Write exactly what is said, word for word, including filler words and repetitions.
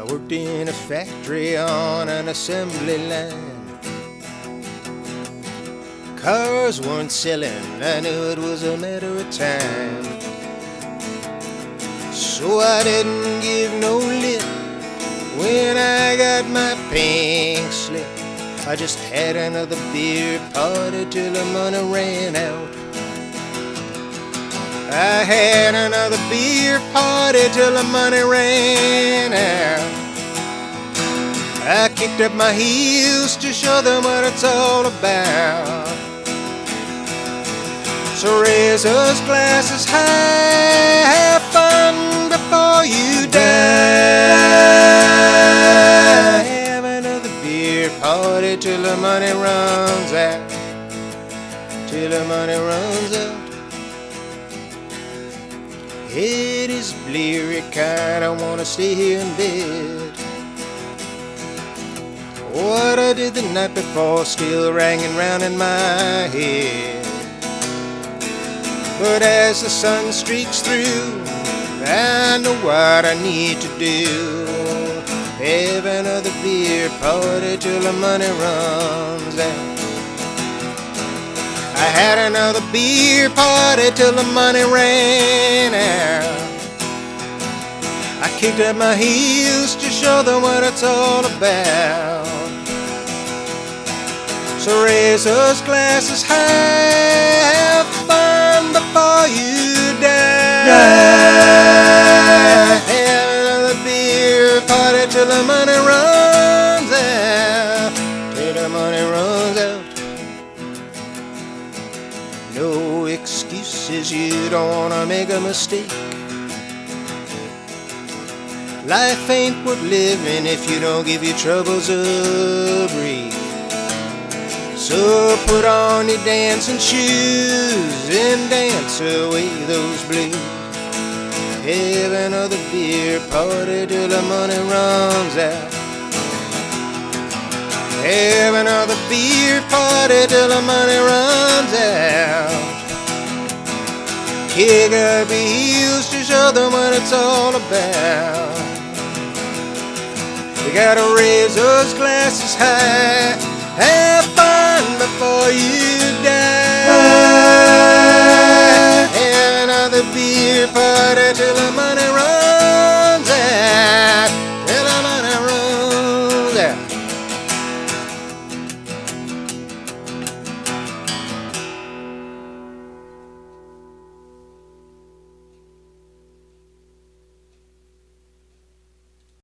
worked in a factory on an assembly line. Cars weren't selling, I knew it was a matter of time. So I didn't give no lip when I got my pink slip. I just had another beer party till the money ran out. I had another beer party till the money ran out. I kicked up my heels to show them what it's all about. So raise those glasses high, have fun before you die. Have another beer party till the money runs out, till the money runs out. Head is bleary, kinda wanna stay here in bed. What I did the night before still ringing round in my head. But as the sun streaks through, I know what I need to do. Have another beer party till the money runs out. I had another beer party till the money ran out. I kicked up my heels to show them what it's all about. So raise those glasses high, have fun before you die. Have another beer party till the money runs out, till the money runs out. No excuses, you don't wanna make a mistake. Life ain't worth living if you don't give your troubles a break. So put on your dancing shoes and dance away those blues. Have another beer party till the money runs out. Have another beer party till the money runs out. Kick up your heels to show them what it's all about. You gotta raise those glasses high, have fun before you die.